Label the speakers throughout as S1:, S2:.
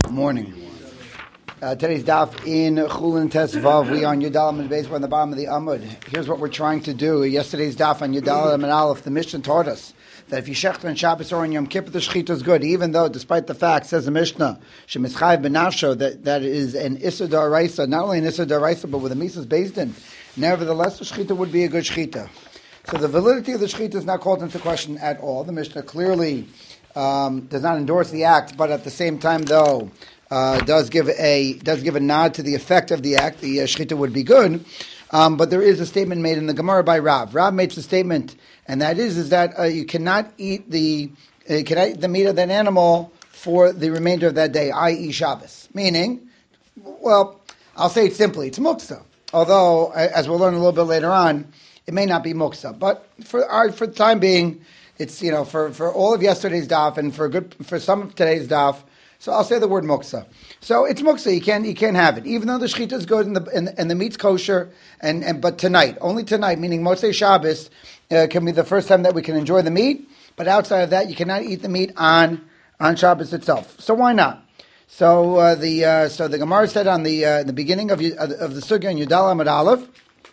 S1: Morning. Today's daf in Chulin Tes Vav. We on Yudalam and Beis. We're on the bottom of the Amud. Here's what we're trying to do. Yesterday's daf on Yudalam and Aleph, the Mishnah taught us that if you shechter on Shabbos or on Yom Kippur, the shechita is good, even though, despite the fact, says the Mishnah, Shemischayv benafsho, that is an Issa D'Oraisa, not only an Issa D'Oraisa, but with a Mises based in. Nevertheless, the shechita would be a good shechita. So the validity of the shechita is not called into question at all. The Mishnah clearly does not endorse the act, but at the same time, though, does give a nod to the effect of the act. The shechita would be good, but there is a statement made in the Gemara by Rav. Rav makes a statement, and that is that you cannot eat the meat of that animal for the remainder of that day, i.e. Shabbos. Meaning, well, I'll say it simply, it's muksa. Although, as we'll learn a little bit later on, it may not be muksa. But for the time being, it's for all of yesterday's daf and for some of today's daf. So I'll say the word muksa. So it's muksa. You can't have it, even though the shechita is good and the meat's kosher. But only tonight, meaning Motzei Shabbos, can be the first time that we can enjoy the meat. But outside of that, you cannot eat the meat on Shabbos itself. So why not? So the Gemara said on the beginning of the sugya in Yudal Amud Aleph.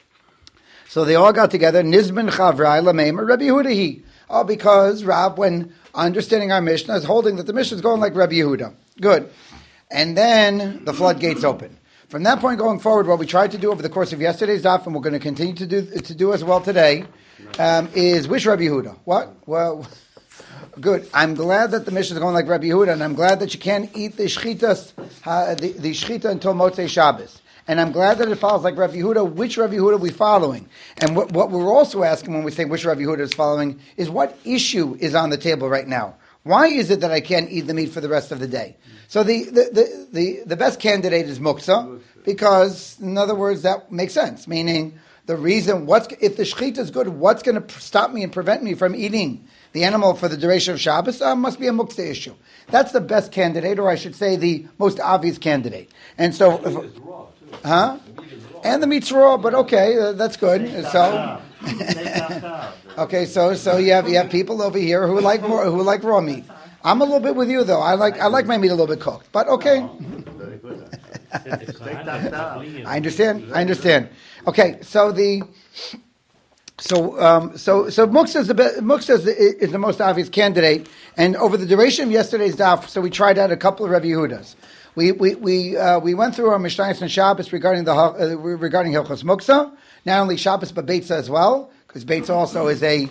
S1: So they all got together. Nizben Chavrai Lameim Rabbi Yehuda. Oh, because Rav, when understanding our Mishnah, is holding that the Mishnah is going like Rabbi Yehuda. Good. And then the floodgates open. From that point going forward, what we tried to do over the course of yesterday's daf, and we're going to continue to do as well today, is which Rabbi Yehuda? What? Well, good. I'm glad that the Mishnah is going like Rabbi Yehuda, and I'm glad that you can't eat the shechita until Motzei Shabbos. And I'm glad that it follows like Rabbi Yehuda. Which Rabbi Yehuda are we following? And what we're also asking when we say which Rabbi Yehuda is following is what issue is on the table right now? Why is it that I can't eat the meat for the rest of the day? So the best candidate is muksa, because in other words that makes sense. Meaning the reason if the shechita is good, what's going to stop me and prevent me from eating the animal for the duration of Shabbos? Must be a muksa issue. That's the best candidate, or I should say the most obvious candidate. And so. And the meat's raw, but okay, that's good. So, okay, so you have people over here who like raw meat. I'm a little bit with you though. I like my meat a little bit cooked, but okay. I understand. Okay, so muksa is the most obvious candidate, and over the duration of yesterday's daf, so we tried out a couple of Rabbi Yehudas. We went through our Mishnayos and Shabbos regarding Hilchos Muksa, not only Shabbos but Beitza as well, because Beitza also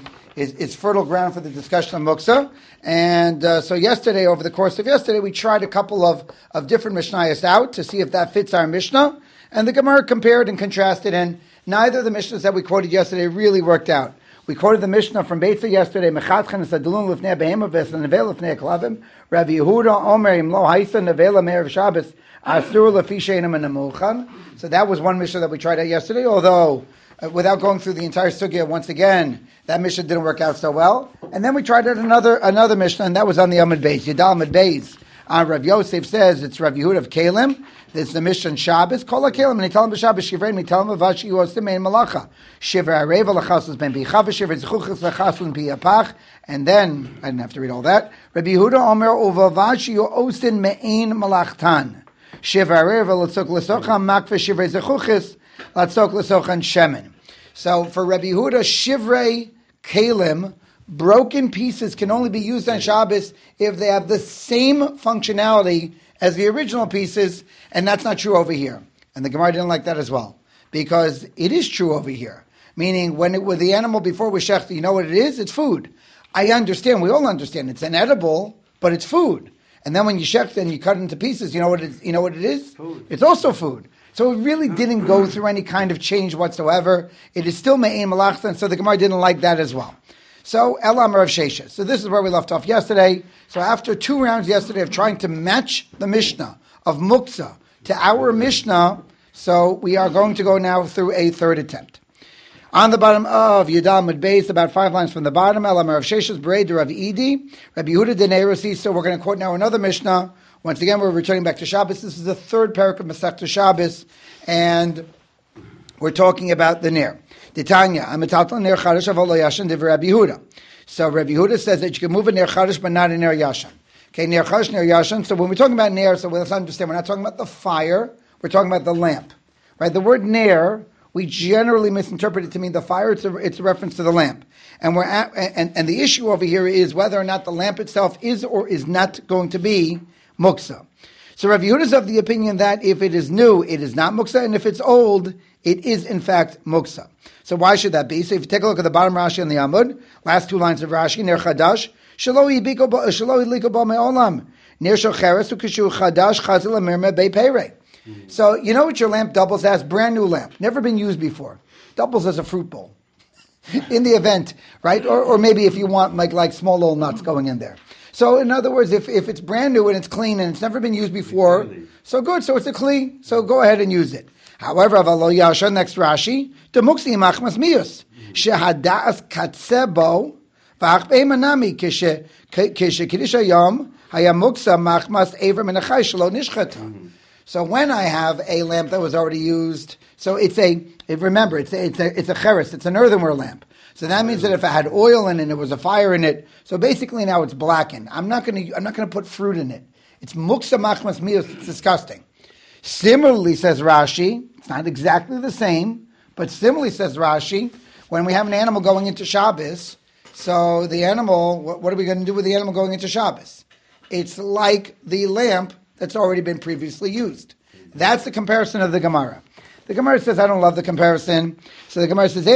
S1: is fertile ground for the discussion of Muksa. And so yesterday, over the course of yesterday, we tried a couple of different Mishnayos out to see if that fits our Mishnah, and the Gemara compared and contrasted, and neither of the Mishnahs that we quoted yesterday really worked out. We quoted the Mishnah from Beitza yesterday. Mechatchen esadulun lifnei behema v'esnevel lifnei klavim. Rabbi Yehuda Omer im lo haisa nevela me'erev Shabbos asur lefi she'enim enamulchan. So that was one Mishnah that we tried out yesterday. Although, without going through the entire sugya once again, that Mishnah didn't work out so well. And then we tried out another Mishnah, and that was on the Amud Beis. Yudal Amud Beis. Rav Yosef says it's Rav Yehuda of Kalim. There's the Mishnah Shabbos. Kol HaKalim. And he tell him Shabbos Shivrei. And tell him Avashi Yosim Mein Malacha. Shivrei Areva Lachasus Ben Bichav. Shivrei Zechuchas Lachasun Piyapach. And then I didn't have to read all that. Rabbi Yehuda Omer Uvavashi Yosin Mein Malachtan. Shivrei Areva Latzok Lasochan Makve Shivrei Zechuchas Latzok Lasochan Shemen. So for Rabbi Yehuda, Shivrei Kalim, broken pieces can only be used on Shabbos if they have the same functionality as the original pieces, and that's not true over here. And the Gemara didn't like that as well, because it is true over here. Meaning, with the animal before we shechta, you know what it is? It's food. I understand, we all understand, it's inedible, but it's food. And then when you shechta and you cut it into pieces, you know what it is? Food. It's also food. So it really didn't go through any kind of change whatsoever. It is still me'ein malachta, so the Gemara didn't like that as well. So, Elam Rav Shesha. So this is where we left off yesterday. So after 2 rounds yesterday of trying to match the Mishnah of Muksa to our Mishnah, so we are going to go now through a third attempt. On the bottom of Yudal Amud Beis, about 5 lines from the bottom, Elam Rav Shesha's Berei de Rav Idi, Rabbi Yehuda de Nerosi. So we're going to quote now another Mishnah. Once again, we're returning back to Shabbos. This is the third parak of Masechta Shabbos, and we're talking about the Ner. Titania, Amitatla Ner Chadash Avol Lo Yashan Div Rabbi Yehuda. So Rabbi Yehuda says that you can move a Ner Chadash but not a Ner Yashan. Okay, ner chash, ner yashan. So when we're talking about ner, so let's understand, we're not talking about the fire, we're talking about the lamp. Right? The word ner, we generally misinterpret it to mean the fire. It's a reference to the lamp. And and the issue over here is whether or not the lamp itself is or is not going to be muksa. So Rav Yehuda is of the opinion that if it is new, it is not muksa, and if it's old, it is in fact muksa. So why should that be? So if you take a look at the bottom Rashi on the Amud, last two lines of Rashi, ner chadash, shelo idliko ba me'olam, ner shocheres ukishu chadash chazil amirme be'perei. So you know what your lamp doubles as? Brand new lamp, never been used before. Doubles as a fruit bowl in the event, right? Or maybe if you want like small little nuts going in there. So in other words, if it's brand new and it's clean and it's never been used before, so good, so it's a kli, so go ahead and use it. However, avalo yasha, next Rashi, demuksi machmas mius, shehadas katsebo, v'ach beimanami, kishe kiddush yom, hayamuksa machmas ever menachai shelo nishchata. So when I have a lamp that was already used, so remember, it's a cheres, it's an earthenware lamp. So that means that if it had oil in it, there was a fire in it. So basically now it's blackened. I'm not going to put fruit in it. It's muksa machmas mius. It's disgusting. Similarly, says Rashi, it's not exactly the same, but similarly says Rashi, when we have an animal going into Shabbos, so the animal, what are we going to do with the animal going into Shabbos? It's like the lamp that's already been previously used. That's the comparison of the Gemara. The Gemara says, I don't love the comparison. So the Gemara says,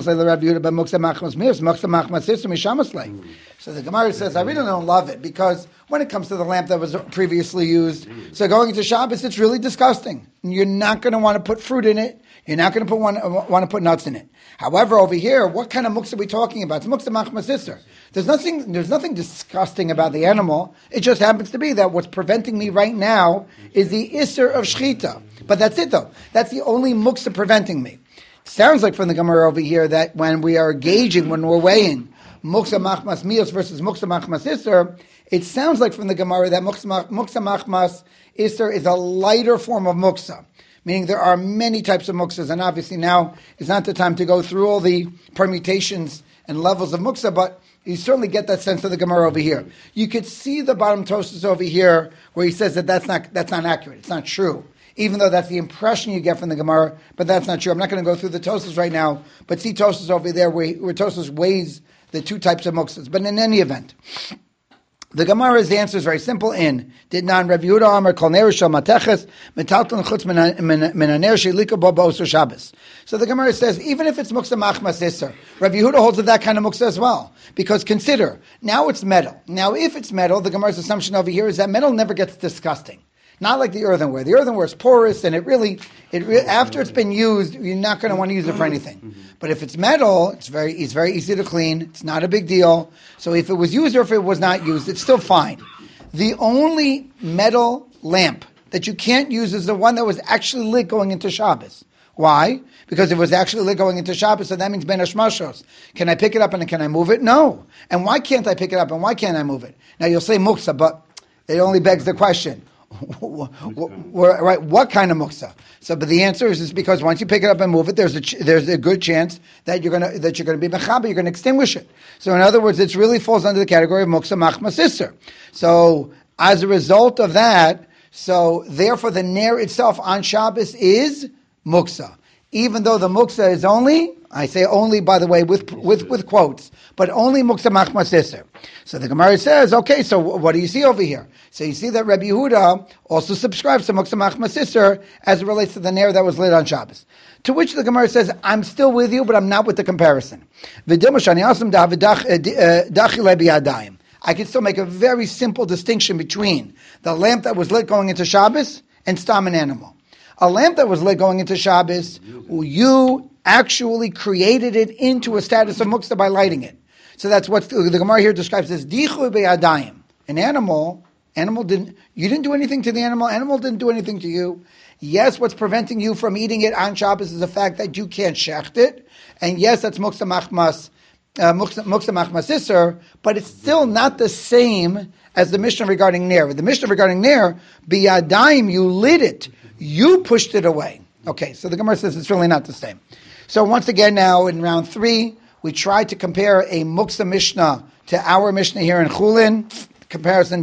S1: so the Gemara says, I really don't love it because when it comes to the lamp that was previously used, so going into Shabbos, it's really disgusting. You're not going to want to put fruit in it. You're not going to want to put nuts in it. However, over here, what kind of muksa are we talking about? It's muksa machmas isser. There's nothing disgusting about the animal. It just happens to be that what's preventing me right now is the isser of shchita. But that's it though. That's the only muksa preventing me. Sounds like from the Gemara over here that when we are gauging, when we're weighing muksa machmas mios versus muksa machmas isser, it sounds like from the Gemara that muksa machmas isser is a lighter form of muksa. Meaning there are many types of muksas, and obviously now is not the time to go through all the permutations and levels of muksa, but you certainly get that sense of the Gemara over here. You could see the bottom Tosfos over here where he says that that's not accurate, it's not true. Even though that's the impression you get from the Gemara, but that's not true. I'm not going to go through the Tosfos right now, but see Tosfos over there where Tosfos weighs the two types of muksas. But in any event, the Gemara's answer is very simple. Did non Rav Yehuda Amar Kol Ner Shel Mateches Metalton Chutz Minaner Sheilika Bo Ba'osur Shabbos. So the Gemara says even if it's muksa machmas isser, Rav Yehuda holds of that kind of muksa as well. Because consider now it's metal. Now if it's metal, the Gemara's assumption over here is that metal never gets disgusting. Not like the earthenware. The earthenware is porous, and it really after it's been used, you're not going to want to use it for anything. But if it's metal, it's very easy to clean. It's not a big deal. So if it was used or if it was not used, it's still fine. The only metal lamp that you can't use is the one that was actually lit going into Shabbos. Why? Because if it was actually lit going into Shabbos, so that means ben hashmashos. Can I pick it up and can I move it? No. And why can't I pick it up and why can't I move it? Now you'll say muksa, but it only begs the question. Right? What kind of muksa? So, but the answer is because once you pick it up and move it, there's a good chance that you're gonna be mechaber, you're gonna extinguish it. So, in other words, it really falls under the category of muksa machmas isser. So, as a result of that, so therefore the ner itself on Shabbos is muksa, even though the muksa is only, I say only by the way with quotes, but only muksa machmas isser. So the Gemara says, okay, so what do you see over here? So you see that Rabbi Yehuda also subscribes to muksa machmas isser as it relates to the ner that was lit on Shabbos. To which the Gemara says, I'm still with you, but I'm not with the comparison. I can still make a very simple distinction between the lamp that was lit going into Shabbos and stam an animal. A lamp that was lit going into Shabbos, you actually created it into a status of muksa by lighting it. So that's what the Gemara here describes as dichu be'adayim. An animal didn't do anything to the animal didn't do anything to you. Yes, what's preventing you from eating it on Shabbos is the fact that you can't shecht it. And yes, that's muksa machmas isser, but it's still not the same as the Mishnah regarding ner. The Mishnah regarding ner, biyadayim, you lit it, you pushed it away. Okay, so the Gemara says it's really not the same. So once again now in round 3, we tried to compare a muksa Mishnah to our Mishnah here in Chulin. Comparison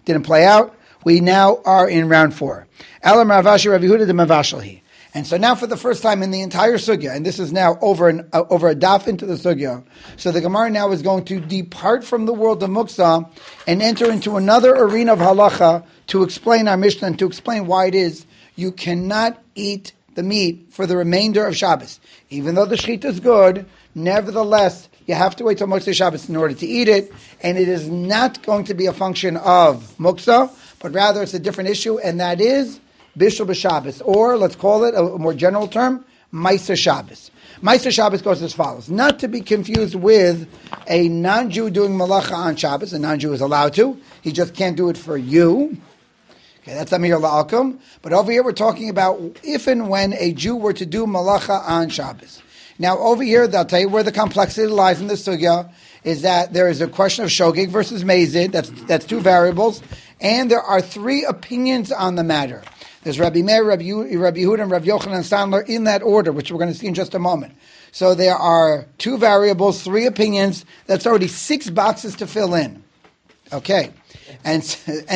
S1: didn't play out. We now are in round 4. Elam Ravashi Rav Yehuda de Mavashalhi. And so now for the first time in the entire sugya, and this is now over a daf into the sugya, so the Gemara now is going to depart from the world of muksa and enter into another arena of halacha to explain our Mishnah and to explain why it is you cannot eat the meat for the remainder of Shabbos. Even though the shechita is good, nevertheless, you have to wait till Motzei Shabbos in order to eat it, and it is not going to be a function of muksa, but rather it's a different issue, and that is Bishul b'Shabbos, or let's call it a more general term, Ma'aser Shabbos. Ma'aser Shabbos goes as follows, not to be confused with a non-Jew doing malacha on Shabbos. A non-Jew is allowed to, he just can't do it for you. Okay, that's Amir La'alkum. But over here we're talking about if and when a Jew were to do malacha on Shabbos. Now over here, they'll tell you where the complexity lies in the sugya, is that there is a question of shogeg versus mezid, that's 2 variables, and there are 3 opinions on the matter. There's Rabbi Meir, Rabbi Yehuda, and Rabbi Yochanan Sandler in that order, which we're going to see in just a moment. So there are 2 variables, 3 opinions. That's already 6 boxes to fill in. Okay, and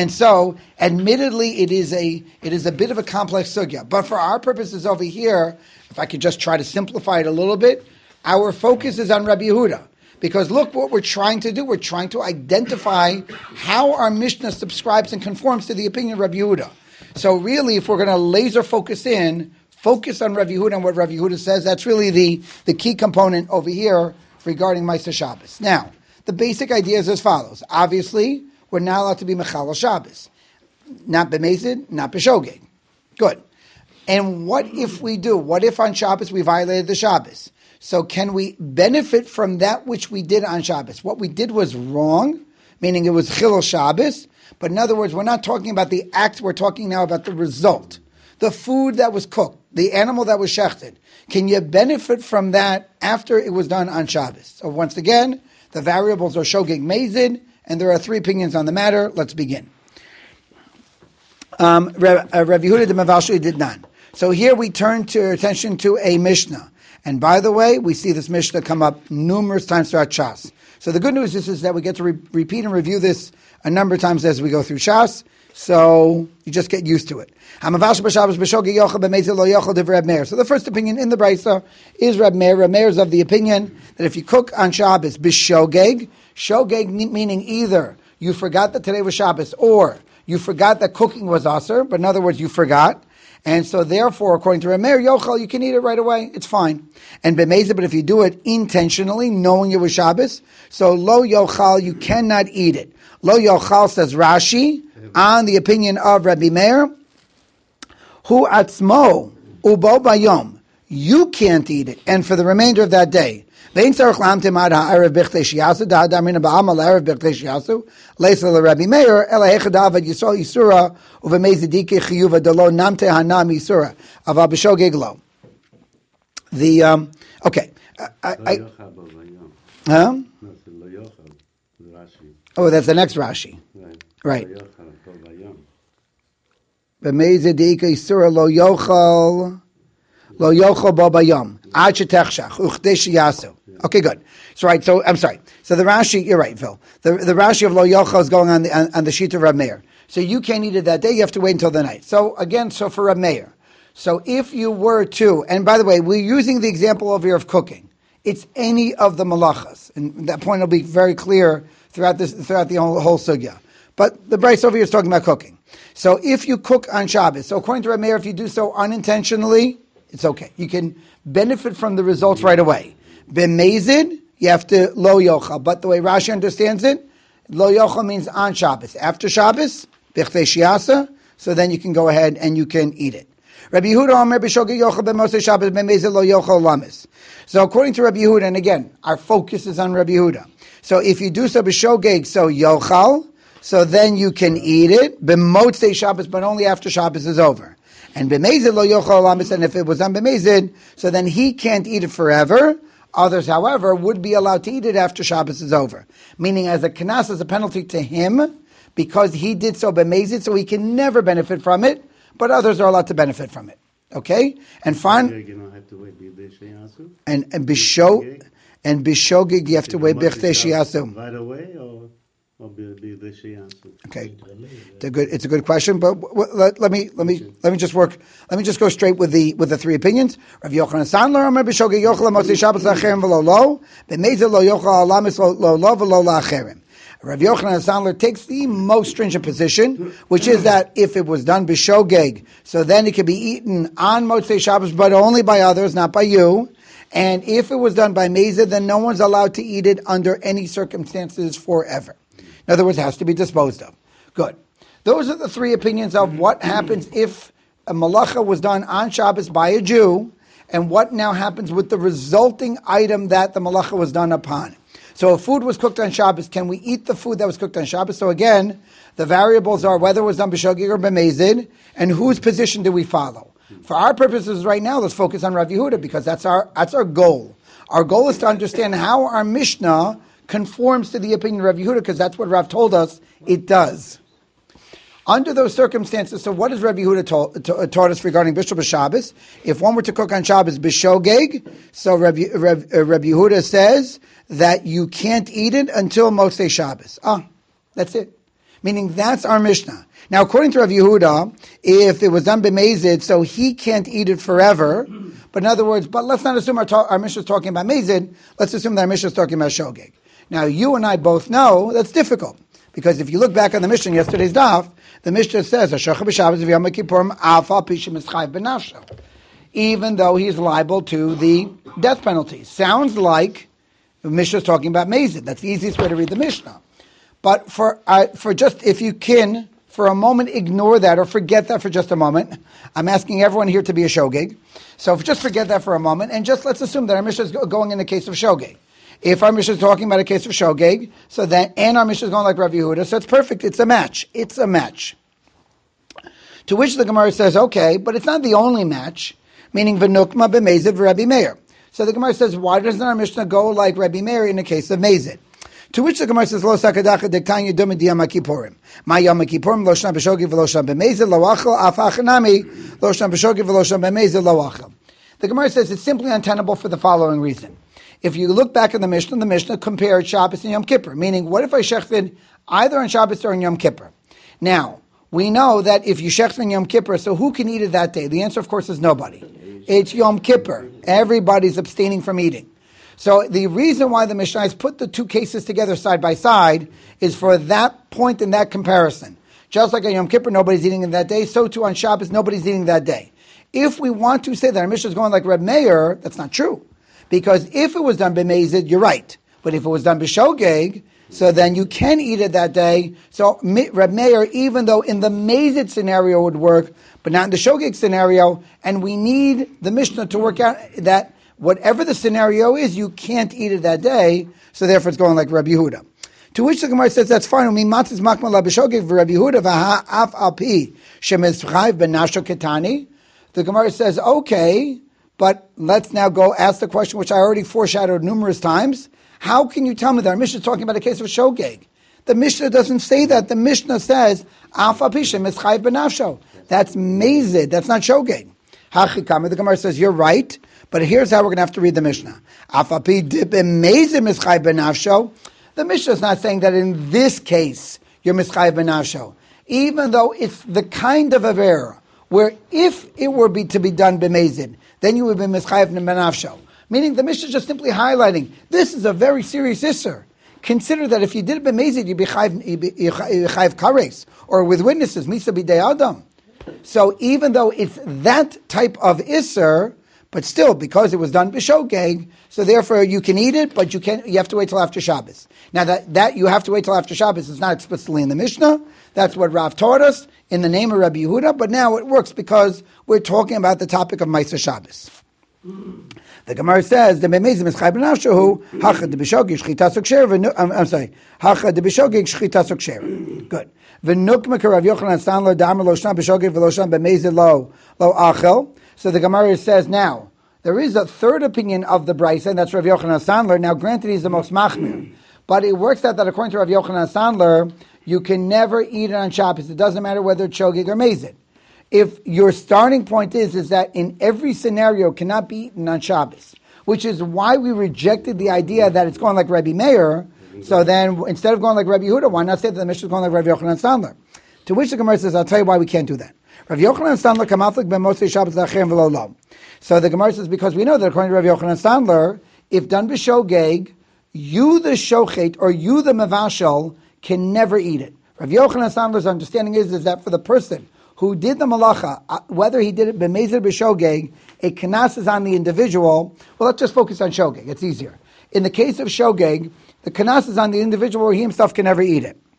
S1: so admittedly it is a bit of a complex sugya. But for our purposes over here, if I could just try to simplify it a little bit, our focus is on Rabbi Yehuda. Because look what we're trying to do. We're trying to identify how our Mishnah subscribes and conforms to the opinion of Rabbi Yehuda. So really, if we're going to laser focus on Rabbi Yehuda and what Rabbi Yehuda says, that's really the key component over here regarding Ma'aser Shabbos. Now, the basic idea is as follows. Obviously, we're not allowed to be Mechal Shabbos. Not B'mezid, not B'shogeg. Good. And what if we do? What if on Shabbos we violated the Shabbos? So can we benefit from that which we did on Shabbos? What we did was wrong, meaning it was Chilul Shabbos. But in other words, we're not talking about the act, we're talking now about the result. The food that was cooked, the animal that was shechted. Can you benefit from that after it was done on Shabbos? So once again, the variables are shogeg mezid, and there are 3 opinions on the matter. Let's begin. Rav Yehuda de Mavashli did not. So here we turn to attention to a Mishnah. And by the way, we see this Mishnah come up numerous times throughout Shas. So the good news is that we get to repeat and review this a number of times as we go through Shas. So you just get used to it. So the first opinion in the Brisa is Reb Meir. Reb Meir is of the opinion that if you cook on Shabbos b'shogeg, shogeg meaning either you forgot that today was Shabbos or you forgot that cooking was aser, but in other words you forgot. And so therefore, according to Reb Meir, yochal, you can eat it right away. It's fine. And b'mezid, but if you do it intentionally, knowing it was Shabbos, so lo yochal, you cannot eat it. Lo yochal, says Rashi, on the opinion of Rabbi Meir, hu atzmo ubo bayom, you can't eat it, and for the remainder of that day. Vein tzarich lamtim ad ha'erev b'chtei shiyasu, da'adamina ba'amal ha'erev b'chtei shiyasu, leisa l'Rabbi Meir, ela hechadav ad yisol yisura, uvemezidike chiyuva delo namte hanam yisura, aval b'shogeg lo. Okay. Oh, that's the next Rashi. Right. B'mezidike yisura lo yochal bo bayom, ad shetechshach, uchdei shiyasu. Okay, good. So right, so I'm sorry. So the Rashi, you're right, Phil. The Rashi of lo yochal is going on the sheet of Reb Meir. So you can't eat it that day. You have to wait until the night. So again, so for Reb Meir. So if you were to, and by the way, we're using the example over here of cooking. It's any of the malachas, and that point will be very clear throughout the whole sugya. But the Bryce over here is talking about cooking. So if you cook on Shabbos, so according to Reb Meir, if you do so unintentionally, it's okay. You can benefit from the results right away. B'mezid, you have to lo yochal. But the way Rashi understands it, lo yochal means on Shabbos. After Shabbos, b'chtei shiasa, so then you can go ahead and you can eat it. Rabbi Yehuda Omer b'shogeg yochal b'mosei Shabbos b'mezid lo yochal lamis. So according to Rabbi Yehuda, and again, our focus is on Rabbi Yehuda. So if you do so b'shogeg, so yochal, so then you can eat it, b'motzei Shabbos, but only after Shabbos is over. And b'mezid lo yochal lamis, and if it was on b'mezid, so then he can't eat it forever. Others, however, would be allowed to eat it after Shabbos is over. Meaning as a knas, as a penalty to him, because he did so b'mezid, so he can never benefit from it, but others are allowed to benefit from it. Okay? And b'shogeg, you have to wait b'chtei shiyasu.
S2: Right away, or
S1: Okay, it's a good question, but let me just go straight with the three opinions. Rav Yochanan Sandler, Amar B'Shogeg Yochel Motzei Shabbos La'Acherim V'Lo Lo, B'Meizel Lo Yochel Alamis Lo Lo V'Lo La'Acherim. Rav Yochanan Sandler takes the most stringent position, which is that if it was done b'shogeg, so then it could be eaten on Motzei Shabbos, but only by others, not by you. And if it was done by mezid, then no one's allowed to eat it under any circumstances forever. In other words, it has to be disposed of. Good. Those are the three opinions of what happens if a malacha was done on Shabbos by a Jew, and what now happens with the resulting item that the malacha was done upon. So if food was cooked on Shabbos, can we eat the food that was cooked on Shabbos? So again, the variables are whether it was done b'shogeg or b'mezid, and whose position do we follow? For our purposes right now, let's focus on Rav Yehuda, because that's our goal. Our goal is to understand how our Mishnah conforms to the opinion of Rav Yehuda, because that's what Rav told us it does. Under those circumstances, so what does Rav Yehuda taught us regarding Bishul B'Shabbos? If one were to cook on Shabbos b'shogeg, so Rav Yehuda says that you can't eat it until Motzei Shabbos. That's it. Meaning that's our Mishnah. Now, according to Rav Yehuda, if it was done b'mezid, so he can't eat it forever. But in other words, but let's not assume our Mishnah is talking about mezid. Let's assume that our Mishnah is talking about shogeg. Now, you and I both know that's difficult. Because if you look back on the Mishnah, yesterday's daf, the Mishnah says, even though he's liable to the death penalty. Sounds like the Mishnah is talking about mezid. That's the easiest way to read the Mishnah. But for just, if you can, for a moment, ignore that or forget that for just a moment. I'm asking everyone here to be a shogeg. So just forget that for a moment, and just let's assume that our Mishnah is going in the case of shogeg. If our Mishnah is talking about a case of shogeg, so then, and our Mishnah is going like Rav Yehuda, so it's perfect. It's a match. It's a match. To which the Gemara says, okay, but it's not the only match, meaning v'nukma b'mezid v'Rabbi Meir. So the Gemara says, why doesn't our Mishnah go like Rabbi Meir in the case of mezid? To which the Gemara says, lo sakadacha dektanya dum diyam kippurim. Ma yom kippurim lo shna b'shogeg v'lo shna b'mezid lo achel af achanami lo shna b'shogeg v'lo shna b'mezid lo achel. The Gemara says it's simply untenable for the following reason. If you look back in the Mishnah compared Shabbos and Yom Kippur, meaning what if I shechted either on Shabbos or on Yom Kippur? Now, we know that if you shechted on Yom Kippur, so who can eat it that day? The answer, of course, is nobody. It's Yom Kippur. Everybody's abstaining from eating. So the reason why the Mishnah has put the two cases together side by side is for that point in that comparison. Just like on Yom Kippur, nobody's eating in that day, so too on Shabbos, nobody's eating that day. If we want to say that our Mishnah is going like Reb Meir, that's not true. Because if it was done b'mezid, you're right. But if it was done b'shogeg, so then you can eat it that day. So Reb Meir, even though in the mezid scenario would work, but not in the shogeg scenario, and we need the Mishnah to work out that whatever the scenario is, you can't eat it that day, so therefore it's going like Rabbi Yehuda. To which the Gemara says, that's fine. The Gemara says, okay, but let's now go ask the question which I already foreshadowed numerous times. How can you tell me that our Mishnah is talking about a case of shogeg? The Mishnah doesn't say that. The Mishnah says, Af al pi shemischayev b'nafsho. That's mezid. That's not shogeg. The Gemara says, you're right, but here's how we're going to have to read the Mishnah. Af al pi mezid mischayev b'nafsho. The Mishnah is not saying that in this case, you're mischayev b'nafsho. Even though it's the kind of avera where if it were to be done b'mezid, then you would be mischayev b'nafsho. Meaning the Mishnah is just simply highlighting, this is a very serious isser. Consider that if you did it b'mezid, you'd be chayev kares, or with witnesses, misa b'dei adam. So even though it's that type of isser, but still, because it was done b'shogeg, so therefore you can eat it, but you have to wait till after Shabbos. Now that you have to wait till after Shabbos is not explicitly in the Mishnah. That's what Rav taught us in the name of Rabbi Yehuda, but now it works because we're talking about the topic of Ma'aser Shabbos. The Gemara says, "The b'mezid mischayv b'nafsho hachad b'shogeg shchita sukshir." I'm sorry, hachad b'shogeg shchita sukshir. Good. V'nukma k'Rav Yochanan Sandler da'amar lo shna b'shogeg v'lo shna b'mezid lo achel. So the Gemara says now, there is a third opinion of the Brisa, and that's Rav Yochanan Sandler. Now, granted, he's the most machmir, but it works out that according to Rav Yochanan Sandler, you can never eat it on Shabbos. It doesn't matter whether it's shogeg or mezid. If your starting point is that in every scenario cannot be eaten on Shabbos, which is why we rejected the idea that it's going like Rabbi Meir, So then, instead of going like Rabbi Yehuda, why not say that the Mishnah is going like Rabbi Yochanan Sandler? To which the Gemara says, I'll tell you why we can't do that. Rabbi Yochanan Sandler kamatlik ben Moshe Shabbos la'acherim v'lo lo. So the Gemara says, because we know that according to Rabbi Yochanan Sandler, if done b'shogeg, you the shochet or you the mevashel can never eat it. Rabbi Yochanan Sandler's understanding is that for the person who did the malacha, whether he did it b'mezer or b'shogeg, a kanas is on the individual. Well, let's just focus on shogeg. It's easier. In the case of shogeg, the kanas is on the individual where he himself can never eat it.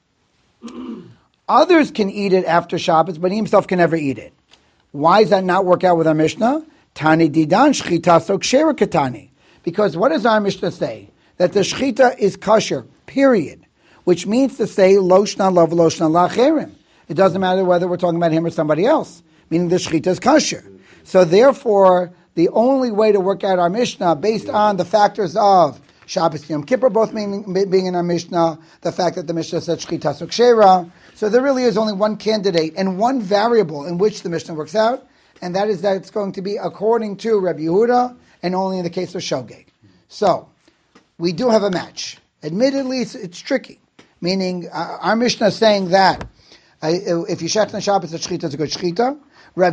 S1: Others can eat it after Shabbos, but he himself can never eat it. Why does that not work out with our Mishnah? Tani didan shchita so kshera katani. Because what does our Mishnah say? That the shchita is kosher, period. Which means to say, lo shna lo v'lo shna la'acherim. It doesn't matter whether we're talking about him or somebody else. Meaning the shchita is kosher. So therefore, the only way to work out our Mishnah, based on the factors of Shabbos and Yom Kippur both being in our Mishnah, the fact that the Mishnah said shchita so kshera. So there really is only one candidate and one variable in which the Mishnah works out, and that is that it's going to be according to Rabbi Yehuda, and only in the case of shogeg. So, we do have a match. Admittedly, it's tricky. Meaning, our Mishnah is saying that if you shech on Shabbos, that shechita is a good shechita. Rav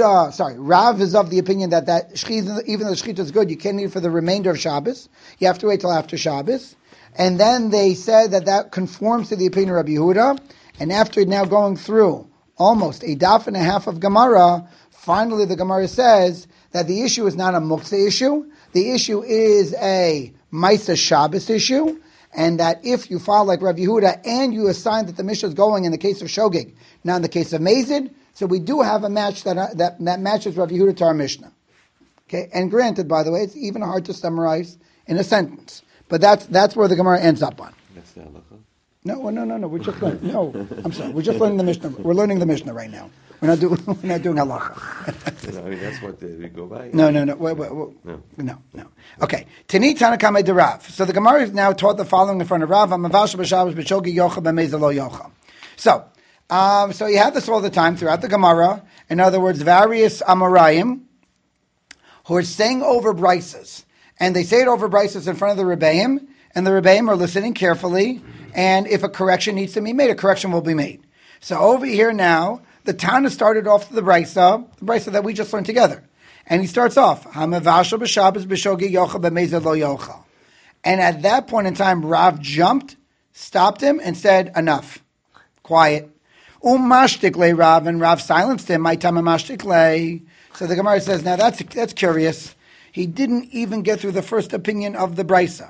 S1: is of the opinion that shechita, even though the shechita is good, you can't eat it for the remainder of Shabbos. You have to wait till after Shabbos. And then they said that conforms to the opinion of Rabbi Yehuda. And after now going through almost a daf and a half of Gemara, finally the Gemara says that the issue is not a muktzah issue. The issue is a Maisa Shabbos issue, and that if you follow like Rabbi Yehuda and you assign that the Mishnah is going in the case of Shogeg, not in the case of Mazid, so we do have a match that matches Rabbi Yehuda to our Mishnah. Okay, and granted, by the way, it's even hard to summarize in a sentence, but that's where the Gemara ends up on.
S2: That's the halacha.
S1: No. We're just learning. No, I'm sorry. We're just learning the Mishnah. We're learning the Mishnah right now. We're not doing halacha.
S2: I mean, that's what we go by.
S1: No. No. Okay. Tani Tanakame de Rav. So the Gemara is now taught the following in front of Rav. Amavash b'Shabbos b'Shogi yocha b'Mezeh lo yocha. So you have this all the time throughout the Gemara. In other words, various Amoraim who are saying over brises, and they say it over brises in front of the Rebbeim, and the Rebbeim are listening carefully. And if a correction needs to be made, a correction will be made. So over here now, the Tana started off the brisa that we just learned together. And he starts off, Hamavasha b'Shabbos b'Shogi yocha b'Mezeh lo yocha. And at that point in time, Rav jumped, stopped him, and said, enough. Quiet. Mashtikle Rav, and Rav silenced him, my time mashtikle. So the Gemara says, now that's curious. He didn't even get through the first opinion of the brisa.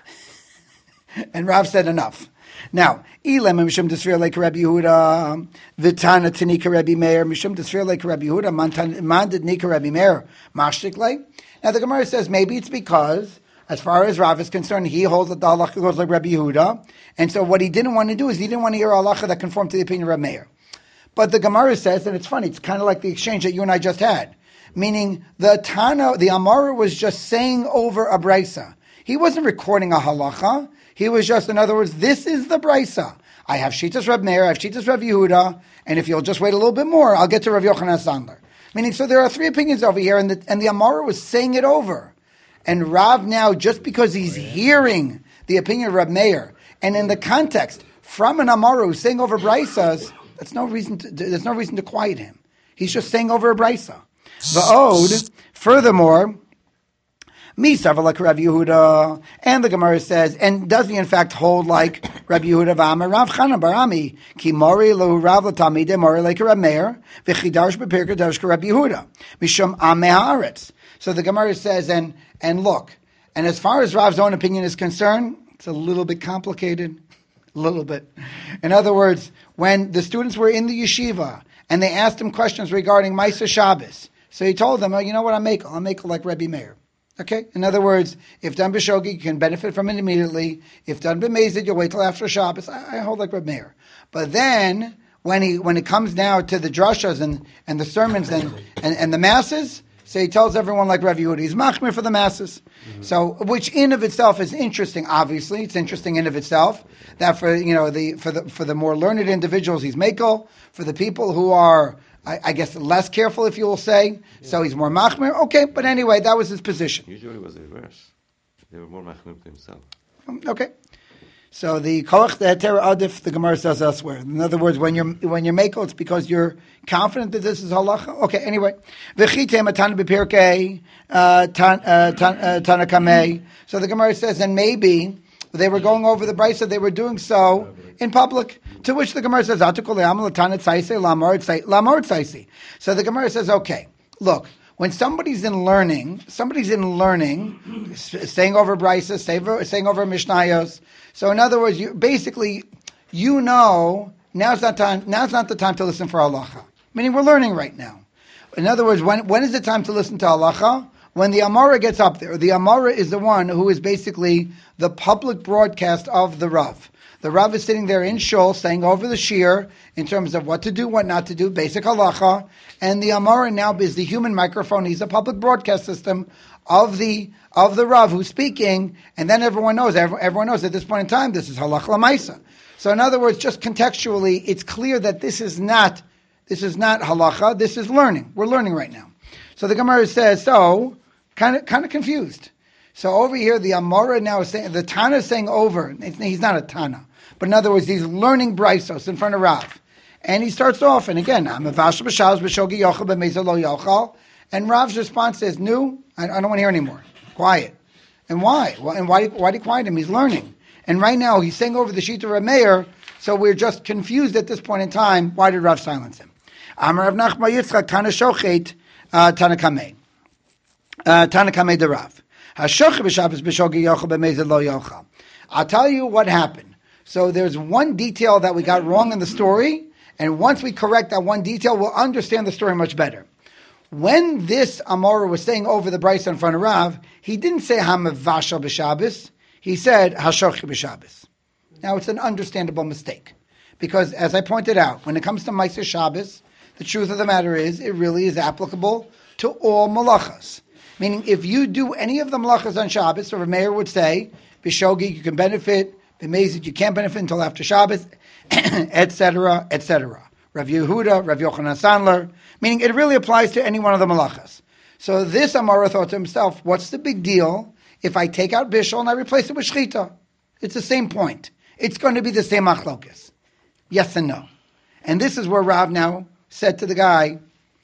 S1: And Rav said, enough. Now, Ilem Mishum Desfir like Rabbi Yehuda, Vitana Tanika Rabbi Meir, Mishum Desfir like Rabbi Yehuda, Mandad Nika Rabbi Meir, Mashtikle. Now the Gemara says maybe it's because, as far as Rav is concerned, he holds that the halacha goes like Rabbi Yehuda, and so what he didn't want to do is he didn't want to hear a halacha that conformed to the opinion of Rabbi Meir. But the Gemara says, and it's funny, it's kind of like the exchange that you and I just had, meaning the Amara was just saying over a brisa. He wasn't recording a halacha. He was just, in other words, this is the brisa. I have Shitas Reb Meir, I have Shitas Reb Yehuda, and if you'll just wait a little bit more, I'll get to Rav Yochanan Sandler. Meaning, so there are three opinions over here, and the Amara was saying it over. And Rav now, just because he's hearing the opinion of Reb Meir, and in the context, from an Amara who's saying over brisas, there's no reason to quiet him. He's just saying over a brisa. V'od, furthermore, Misav like Rabbi Yehuda, and the Gemara says, and does he in fact hold like Rabbi Yehuda v'Amar Rav Chana Barami ki mori lo Rav l'tamide mori like Rabbi Meir v'chidarsh b'pirka darsh Rabbi Yehuda mishum amei haaretz. So the Gemara says, and look, and as far as Rav's own opinion is concerned, it's a little bit complicated, a little bit. In other words, when the students were in the yeshiva and they asked him questions regarding Maisa Shabbos, so he told them, oh, you know what, I'll make like Rabbi Meir. Okay? In other words, if done b'Shogi, you can benefit from it immediately. If done b'Mezid, you'll wait till after Shabbos. I hold like Reb Meir. But then, when it comes now to the drashas and the sermons and the masses, so he tells everyone like Rav Yehuda, he's machmir for the masses. Mm-hmm. So, which in of itself is interesting, obviously. It's interesting in of itself. That for the more learned individuals, he's makel. For the people who are, I guess, less careful, if you will say. Yeah. So he's more machmir. Okay, but anyway, that was his position.
S2: Usually it was the reverse. They were more machmir to himself.
S1: Okay. So the koach the heter adif, the Gemara says elsewhere. In other words, when you're mekel, it's because you're confident that this is halacha. Okay, anyway, v'chitem atana b'pirkei tanakamei. So the Gemara says, and maybe they were going over the brisa, they were doing so in public. To which the Gemara says, atukol le'amal atana tzaisi lamor tzaisi. So the Gemara says, okay, look. When somebody's in learning, saying over brisa, saying over mishnayos. So in other words, now's not the time to listen for halacha. Meaning we're learning right now. In other words, when is the time to listen to halacha? When the Amara gets up there. The Amara is the one who is basically the public broadcast of the Rav. The Rav is sitting there in shul saying over the shir in terms of what to do, what not to do, basic halacha. And the Amara now is the human microphone. He's a public broadcast system of the Rav who's speaking. And then everyone knows at this point in time, this is halacha l'maisa. So in other words, just contextually, it's clear that this is not halacha, this is learning. We're learning right now. So the Gemara says, so, kind of confused. So over here, the Amora now is saying, the Tana is saying over, he's not a Tana, but in other words, he's learning Braisos in front of Rav. And he starts off, and again, I'm a Vasha B'Shavs B'Shogi Yochel B'Meza Lo Yochel, and Rav's response is, no, I don't want to hear anymore. Quiet. And why? Well, and why do you quiet him? He's learning. And right now, he's saying over the Shita Rav Meir, so we're just confused at this point in time, why did Rav silence him? Amar Rav Nachma Yitzchak Tana Shochet Tana Kamei. Tana Kamei de Rav. I'll tell you what happened. So there's one detail that we got wrong in the story, and once we correct that one detail, we'll understand the story much better. When this Amora was saying over the brisa in front of Rav, he didn't say Hamavashal b'Shabbos, he said Hashochi b'Shabbos. Now it's an understandable mistake, because as I pointed out, when it comes to Ma'aser Shabbos, the truth of the matter is, it really is applicable to all malachas. Meaning, if you do any of the malachas on Shabbos, so Rav Meir would say, B'shogi, you can benefit, B'mezid, you can't benefit until after Shabbos, etc., etc. Rav Yehuda, Rav Yochanan Sandler, meaning it really applies to any one of the malachas. So this Amara thought to himself, what's the big deal if I take out Bishul and I replace it with Shchita? It's the same point. It's going to be the same machlokas. Yes and no. And this is where Rav now said to the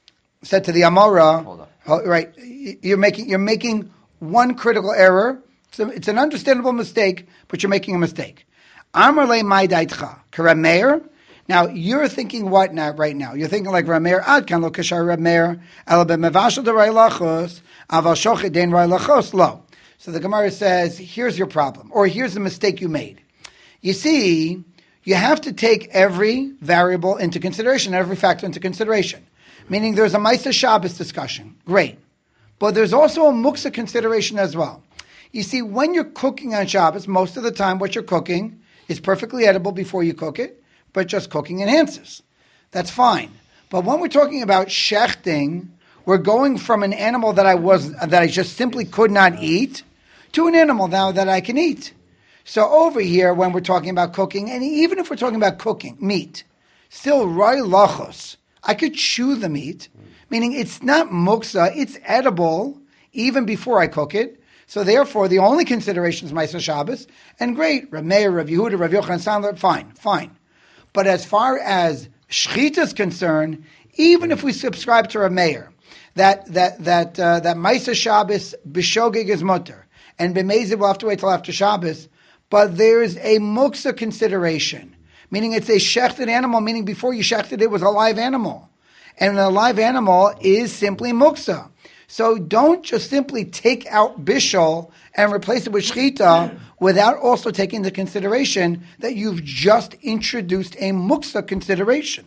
S1: Amora, right, you're making one critical error. So it's an understandable mistake, but you're making a mistake. Amar le mai daitcha, Rav Meir. Now you're thinking what now? Right now, you're thinking like Rav Meir. Ad kan lo kashar Rav Meir. Ela b'mevashel deray lachos, aval shochet dein ray lachos lo. So the Gemara says, here's your problem, or here's the mistake you made. You see, you have to take every variable into consideration, every factor into consideration. Meaning there's a Ma'aser Shabbos discussion. Great. But there's also a Muksa consideration as well. You see, when you're cooking on Shabbos, most of the time what you're cooking is perfectly edible before you cook it, but just cooking enhances. That's fine. But when we're talking about shechting, we're going from an animal that I just simply could not eat to an animal now that I can eat. So over here, when we're talking about cooking, and even if we're talking about cooking, meat, still roy lachos, I could chew the meat, meaning it's not muksa, it's edible even before I cook it. So therefore, the only consideration is Ma'aser Shabbos, and great, Rav Meir, Rav Yehuda, Rav Yochanan Sandler, fine. But as far as Shechita is concerned, even if we subscribe to Rav Meir, that Ma'aser Shabbos b'shogeg is mutter, and b'mezid we'll have to wait till after Shabbos, but there's a muksa consideration. Meaning it's a shechted animal, meaning before you shechted it was a live animal. And a live animal is simply muksa. So don't just simply take out bishul and replace it with shchita without also taking into consideration that you've just introduced a muksa consideration.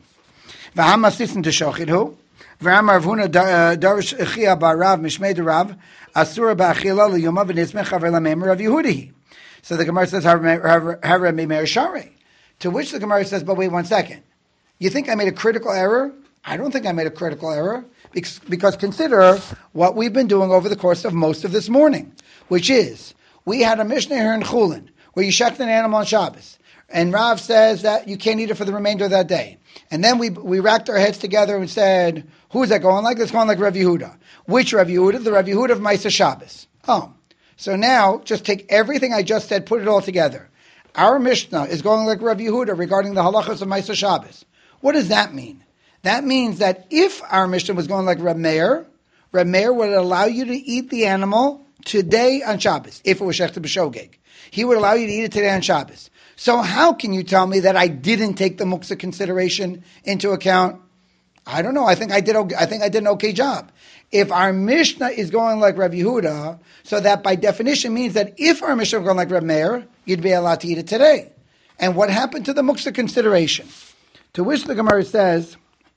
S1: So the Gemara says, to which the Gemara says, but wait 1 second. You think I made a critical error? I don't think I made a critical error, because consider what we've been doing over the course of most of this morning, which is, we had a Mishnah here in Chulin, where you shecht an animal on Shabbos, and Rav says that you can't eat it for the remainder of that day. And then we racked our heads together and said, who is that going like? It's going like Rav Yehuda. Which Rav Yehuda? The Rav Yehuda of Ma'aser Shabbos. Oh, so now, just take everything I just said, put it all together. our Mishnah is going like Rabbi Yehuda regarding the halachas of Ma'aser Shabbos. What does that mean? That means that if our Mishnah was going like Reb Meir would allow you to eat the animal today on Shabbos, if it was Shechta B'Shogeg. He would allow you to eat it today on Shabbos. So how can you tell me that I didn't take the muksa consideration into account? I don't know. I think I did an okay job. If our Mishnah is going like Rabbi Yehuda, so that by definition means that if our Mishnah was going like Reb Meir, you'd be allowed to eat it today. And what happened to the muksa consideration? To which the Gemara says,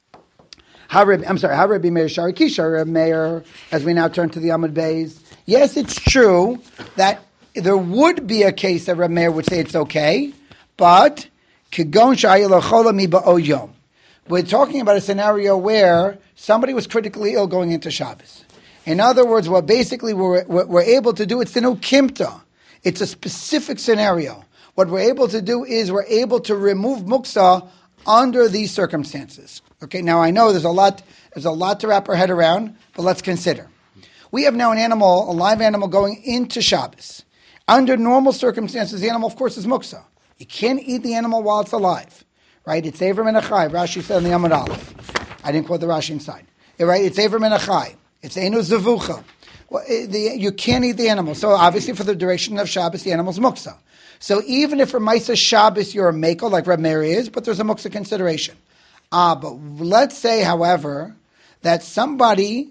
S1: how Rabbi Meir Sharikisha, Rabbi Meir, as we now turn to the Amud Beis. Yes, it's true that there would be a case that Rabbi Meir would say it's okay, but Kigon Sha'ayil Chola Mi Ba'o Yom. We're talking about a scenario where somebody was critically ill going into Shabbos. In other words, what basically we're able to do, it's the new Kimta. It's a specific scenario. What we're able to do is we're able to remove muksa under these circumstances. Okay, now I know there's a lot to wrap our head around, but let's consider. We have now a live animal going into Shabbos. Under normal circumstances, the animal, of course, is muksa. You can't eat the animal while it's alive. Right? It's Eivor Min HaChai. Rashi said in the Amud Aleph. I didn't quote the Rashi inside. Right? It's Eivor Min HaChai. It's Einu Zavucha. Well, you can't eat the animal. So obviously for the duration of Shabbos, the animal's muksa. So even if for Ma'aser Shabbos you're a mekel, like Reb Meir is, but there's a muksa consideration. But let's say, however, that somebody's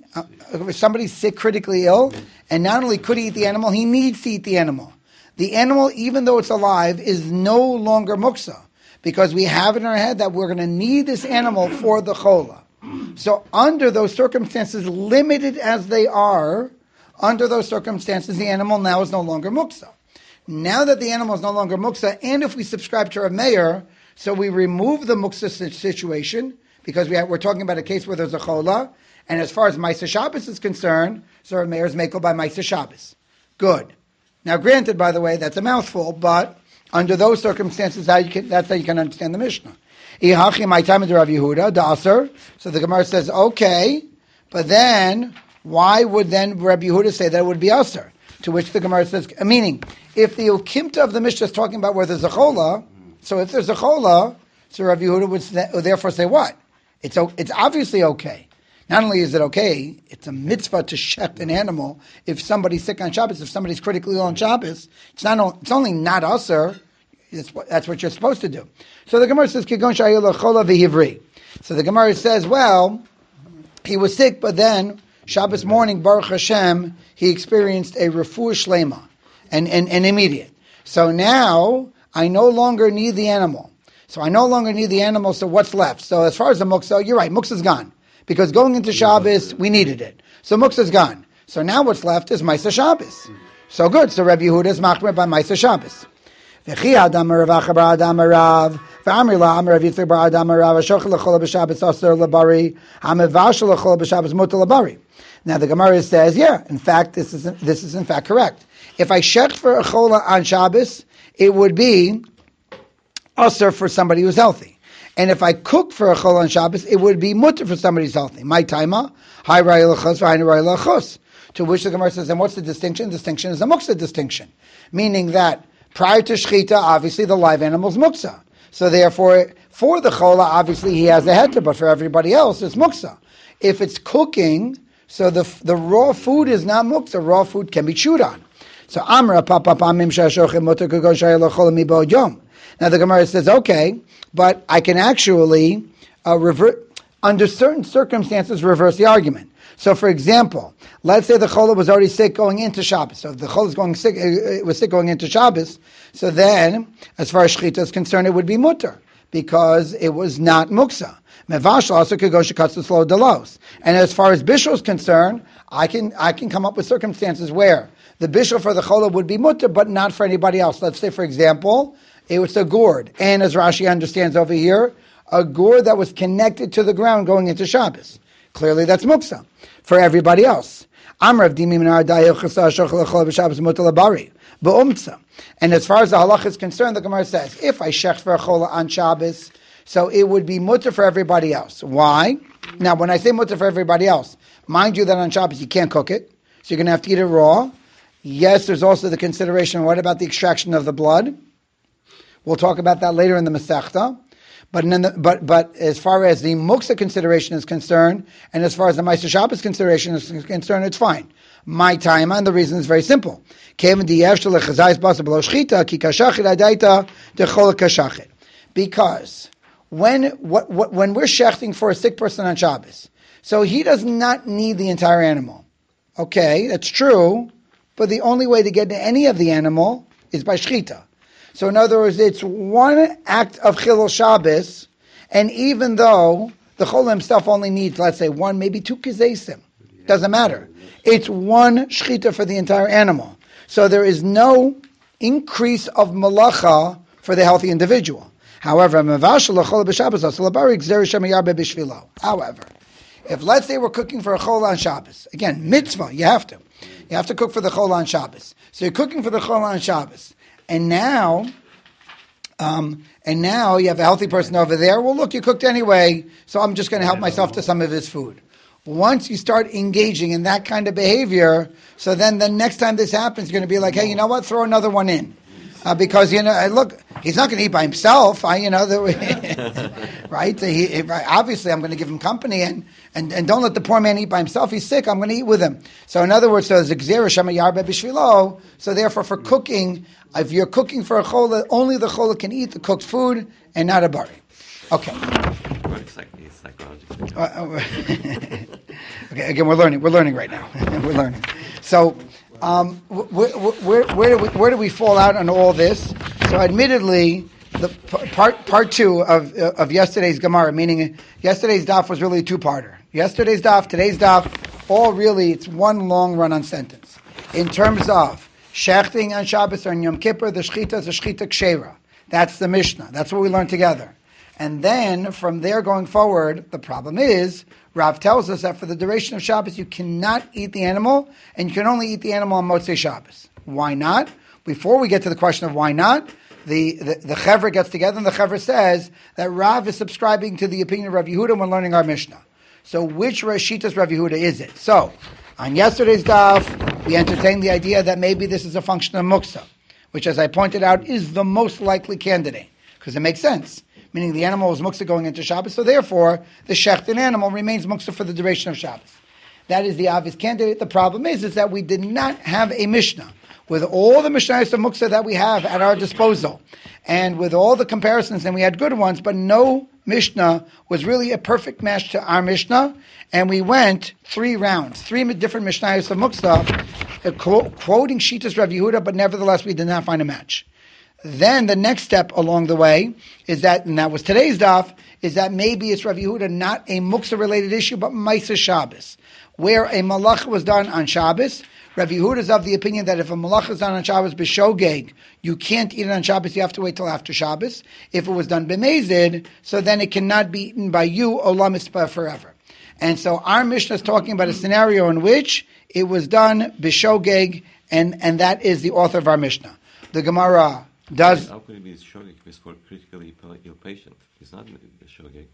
S1: sick, critically ill, and not only could he eat the animal, he needs to eat the animal. The animal, even though it's alive, is no longer muksa, because we have in our head that we're going to need this animal for the chola. So under those circumstances, limited as they are, under those circumstances, the animal now is no longer muksa. Now that the animal is no longer muksa, and if we subscribe to Reb Meir, so we remove the muksa situation, because we're talking about a case where there's a chola, and as far as Ma'aser Shabbos is concerned, so Reb Meir is mekel by Ma'aser Shabbos. Good. Now granted, by the way, that's a mouthful, but under those circumstances, that's how you can understand the Mishnah. My time is Rav Yehuda, Da'aser. So the Gemara says, okay, but then, why would then Rabbi Yehuda say that it would be Aser? To which the Gemara says, meaning, if the Ukimta of the Mishnah is talking about where there's a Chola, so if there's a Chola, so Rabbi Yehuda would therefore say what? It's obviously okay. Not only is it okay, it's a mitzvah to shecht an animal if somebody's sick on Shabbos, if somebody's critically ill on Shabbos. It's only not Aser. That's what you're supposed to do. So the Gemara says, Kigon Sha'ayil Chola V'Hivri. So the Gemara says, well, he was sick, but then Shabbos morning, Baruch Hashem, he experienced a refuah shlema, and immediate. So now I no longer need the animal. So what's left? So as far as the muksa, you're right, muksa's gone. Because going into Shabbos, we needed it. So muksa's gone. So now what's left is Ma'aser Shabbos. So good. So Rabbi Yehuda is machmer by Ma'aser Shabbos. V'chi adam Rav bar adam Rav v'amri la amar Rav Yitzchak bar adam Rav ashochel l'chol b'Shabbos aser labari hamevashel l'chol b'Shabbos mutar labari. Now the Gemara says, yeah, in fact, this is in fact correct. If I shech for a chola on Shabbos, it would be aser for somebody who's healthy. And if I cook for a chol on Shabbos, it would be mutter for somebody who's healthy. My taima, hi ra'il achos, hi ra'il achos. To which the Gemara says, and what's the distinction? The distinction is a muksa distinction. Meaning that prior to shechita, obviously the live animal's muksa. So therefore, for the chola, obviously he has a heter, but for everybody else, it's muksa. If it's cooking, so the raw food is not muksa. Raw food can be chewed on. So amra papa pamim shashochem mutter kugon shayel chol mi bo yom. Now the Gemara says, okay, but I can actually under certain circumstances, reverse the argument. So, for example, let's say the chola was already sick going into Shabbos. So if the chola was sick going into Shabbos, so then, as far as shechita is concerned, it would be mutter, because it was not muksa. Mevash also could go shekatzu slow delos. And as far as bishul is concerned, I can come up with circumstances where the bishul for the chola would be mutter, but not for anybody else. Let's say, for example, it was a gourd, and as Rashi understands over here, a gourd that was connected to the ground going into Shabbos. Clearly that's muksa. For everybody else. And as far as the halach is concerned, the Gemara says, if I shech for a chola on Shabbos, so it would be mutter for everybody else. Why? Now, when I say mutter for everybody else, mind you that on Shabbos you can't cook it, so you're going to have to eat it raw. Yes, there's also the consideration, what about the extraction of the blood? We'll talk about that later in the Masechta. But as far as the Muksa consideration is concerned, and as far as the Ma'aser Shabbos consideration is concerned, it's fine. My time, and the reason is very simple. Because when we're shechting for a sick person on Shabbos, so he does not need the entire animal. Okay, that's true, but the only way to get to any of the animal is by shechita. So in other words, it's one act of Chilul Shabbos, and even though the Chol himself only needs, let's say, one, maybe two kizesim, doesn't matter. It's one shechita for the entire animal. So there is no increase of malacha for the healthy individual. However, if let's say we're cooking for a Chol on Shabbos, again, mitzvah, you have to cook for the Chol on Shabbos. So you're cooking for the Chol on Shabbos. And now you have a healthy person over there. Well, look, you cooked anyway, so I'm just going to help myself to some of his food. Once you start engaging in that kind of behavior, so then the next time this happens, you're going to be like, hey, you know what? Throw another one in. Because, look, he's not going to eat by himself, right? Obviously, I'm going to give him company, and don't let the poor man eat by himself. He's sick. I'm going to eat with him. So in other words, so there's Gzera Shema Yarbe B'Shvilo. So therefore, for cooking, if you're cooking for a chola, only the chola can eat the cooked food, and not a bari. Okay.
S2: It's psychological.
S1: Okay. Again, we're learning right now. We're learning. So. Where do we fall out on all this? So, admittedly, the part two of yesterday's Gemara, meaning yesterday's daf was really a two-parter. Yesterday's daf, today's daf, all really it's one long run-on sentence. In terms of shechting on Shabbos or on Yom Kippur, the shechita is a shechita kshera. That's the Mishnah. That's what we learned together. And then from there going forward, the problem is Rav tells us that for the duration of Shabbos, you cannot eat the animal, and you can only eat the animal on Motzei Shabbos. Why not? Before we get to the question of why not, the Chevra gets together, and the Chevra says that Rav is subscribing to the opinion of Rav Yehuda when learning our Mishnah. So which Rashitas Rav Yehuda is it? So, on yesterday's daf, we entertained the idea that maybe this is a function of Muksa, which, as I pointed out, is the most likely candidate, because it makes sense. Meaning the animal is muksa going into Shabbos, so therefore the shechted animal remains muksa for the duration of Shabbos. That is the obvious candidate. The problem is that we did not have a Mishnah. With all the Mishnahs of muksa that we have at our disposal, and with all the comparisons, and we had good ones, but no Mishnah was really a perfect match to our Mishnah, and we went 3 rounds, 3 different Mishnahs of muksa, quoting Shitas Rav Yehuda, but nevertheless we did not find a match. Then the next step along the way is that, and that was today's daf, is that maybe it's Rav Yehuda, not a muksa-related issue, but Ma'aser Shabbos, where a malacha was done on Shabbos. Rav Yehuda is of the opinion that if a malacha is done on Shabbos b'shogeg, you can't eat it on Shabbos, you have to wait till after Shabbos. If it was done b'mezid, so then it cannot be eaten by you, olam ispa, forever. And so our Mishnah is talking about a scenario in which it was done b'shogeg, and that is the author of our Mishnah. The Gemara does.
S2: How could it be shogeg if it's for critically ill patient? It's not shogeg.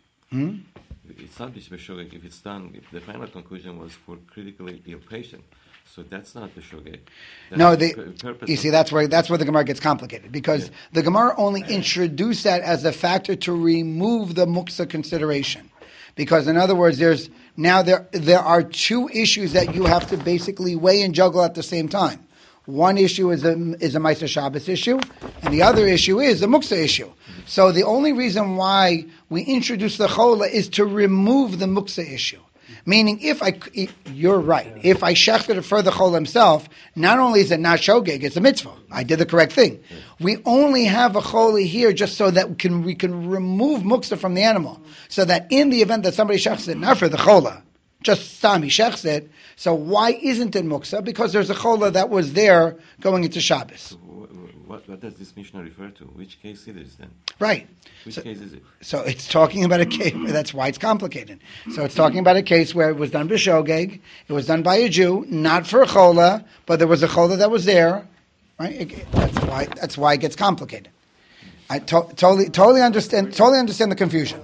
S2: It's not shogeg if it's done. If the final conclusion was for critically ill patient, so that's not the shogeg.
S1: No, you see that's where the Gemara gets complicated, because the Gemara only introduced that as a factor to remove the muksa consideration. Because in other words, there are 2 issues that you have to basically weigh and juggle at the same time. One issue is a Ma'aser Shabbos issue, and the other issue is a Muksa issue. So the only reason why we introduce the Chola is to remove the Muksa issue. Meaning, you're right. If I shechted it for the Chola himself, not only is it not shogeg, it's a mitzvah. I did the correct thing. We only have a Chola here just so that we can remove Muksa from the animal. So that in the event that somebody shechts it, not for the Chola, just Sami shechs it. So why isn't it muksa? Because there's a chola that was there going into Shabbos.
S2: So what does this Mishnah refer to? Which case it is then?
S1: Right.
S2: Which case is it?
S1: So it's talking about a case. That's why it's complicated. So it's talking about a case where it was done b'shogeg. It was done by a Jew, not for a chola, but there was a chola that was there. Right. That's why it gets complicated. I totally understand the confusion.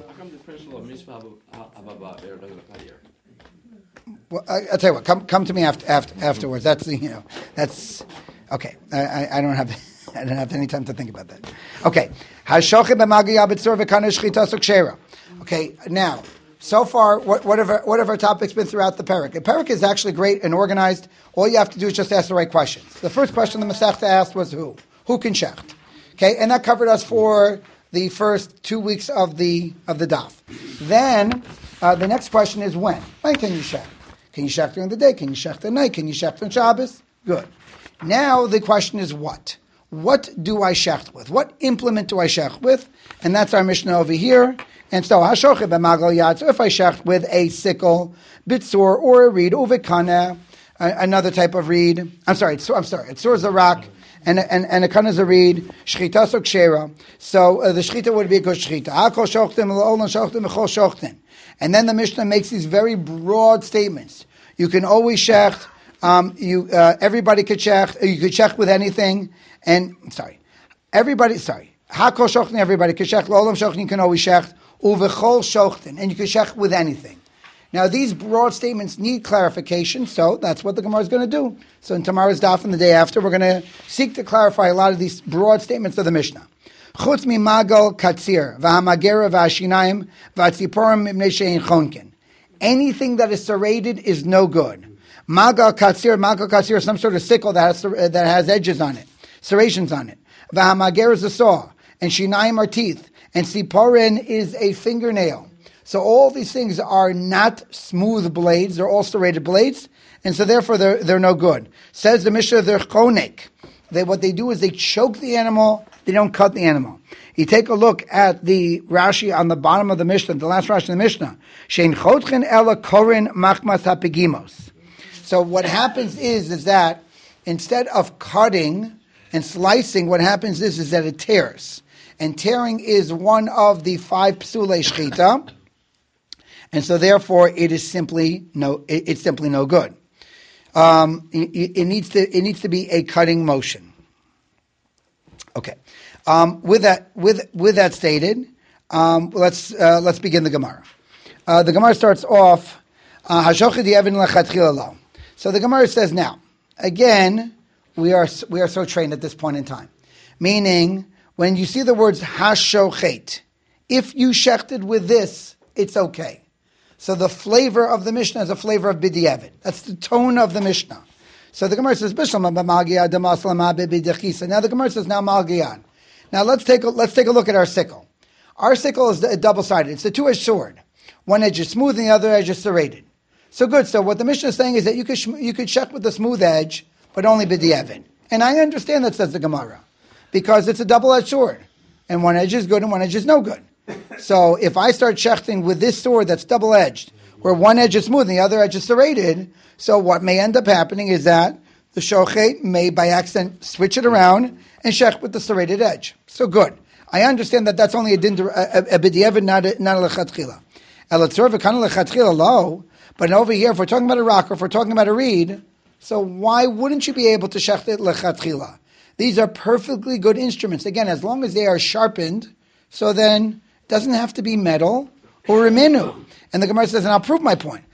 S1: Well, I'll tell you what. Come to me afterwards. That's okay. I don't have I didn't have any time to think about that. Okay. Hashochet b'magiyah b'tzur v'kana shchita sukshera. Okay, now, so far, what have our topics been throughout the parak? The parak is actually great and organized. All you have to do is just ask the right questions. The first question the Masechta asked was who? Who can shecht? Okay, and that covered us for the first 2 weeks of the daf. Then, the next question is when? When can you shecht? Can you shecht during the day? Can you shecht at night? Can you shecht on Shabbos? Good. Now the question is what? What do I shecht with? What implement do I shecht with? And that's our Mishnah over here. And so, hashochet b'magal yad. So if I shecht with a sickle, bitzur, or a reed, uvikana, another type of reed. Itzur is a rock, and a kana is a reed. Shchita so kshera. So the shchita would be a good shchita. Hakol shochtim, l'olan shochtim, v'chol shochtim. And then the Mishnah makes these very broad statements. You can always shecht. Everybody could shecht. You could shecht with anything. Hakol shochtim, everybody could shecht. L'olam shochtim, you can always shecht. Uvechol shochten, and you can shecht with anything. Now, these broad statements need clarification, so that's what the Gemara is going to do. So in tomorrow's daf and the day after, we're going to seek to clarify a lot of these broad statements of the Mishnah. Chutz mi magal katzir, v'hamagera v'ashinayim, v'atziporim mibnei she'ein chonkin. Anything that is serrated is no good. Magal katzir, some sort of sickle that has edges on it, serrations on it. V'hamagera is a saw, and shinayim are teeth. And siporin is a fingernail. So all these things are not smooth blades; they're all serrated blades, and so therefore they're no good. Says the Mishnah, they're chonek. What they do is they choke the animal; they don't cut the animal. You take a look at the Rashi on the bottom of the Mishnah, the last Rashi of the Mishnah. Shein chotchen ela korin machmas hapegimos. So what happens is that instead of cutting and slicing, what happens is that it tears. And tearing is one of the 5 psulei shchita, and so therefore it is simply no good. It needs to be a cutting motion. Okay. With that stated, let's begin the Gemara. The Gemara starts off hashochet di'evin lechatchila lo. So the Gemara says now, again, we are so trained at this point in time, meaning, when you see the words hashochet, if you shechted with this, it's okay. So the flavor of the Mishnah is a flavor of b'di'evid. That's the tone of the Mishnah. So the Gemara says, now the Gemara says, now malgiyad. Now let's take a look at our sickle. Our sickle is double-sided. It's a 2-edged sword. One edge is smooth and the other edge is serrated. So good. So what the Mishnah is saying is that you could shech with the smooth edge, but only b'di'evid. And I understand that, says the Gemara, because it's a double-edged sword, and one edge is good and one edge is no good. So if I start shechting with this sword that's double-edged, where one edge is smooth and the other edge is serrated, so what may end up happening is that the shochet may, by accident, switch it around and shech with the serrated edge. So good. I understand that that's only a b'di'evid, not a lechatchila. Elatzor v'kana lechatchila lo, but over here, if we're talking about a rock or if we're talking about a reed, so why wouldn't you be able to shech it lechatchila? These are perfectly good instruments. Again, as long as they are sharpened, so then it doesn't have to be metal or reminu. And the Gemara says, and I'll prove my point.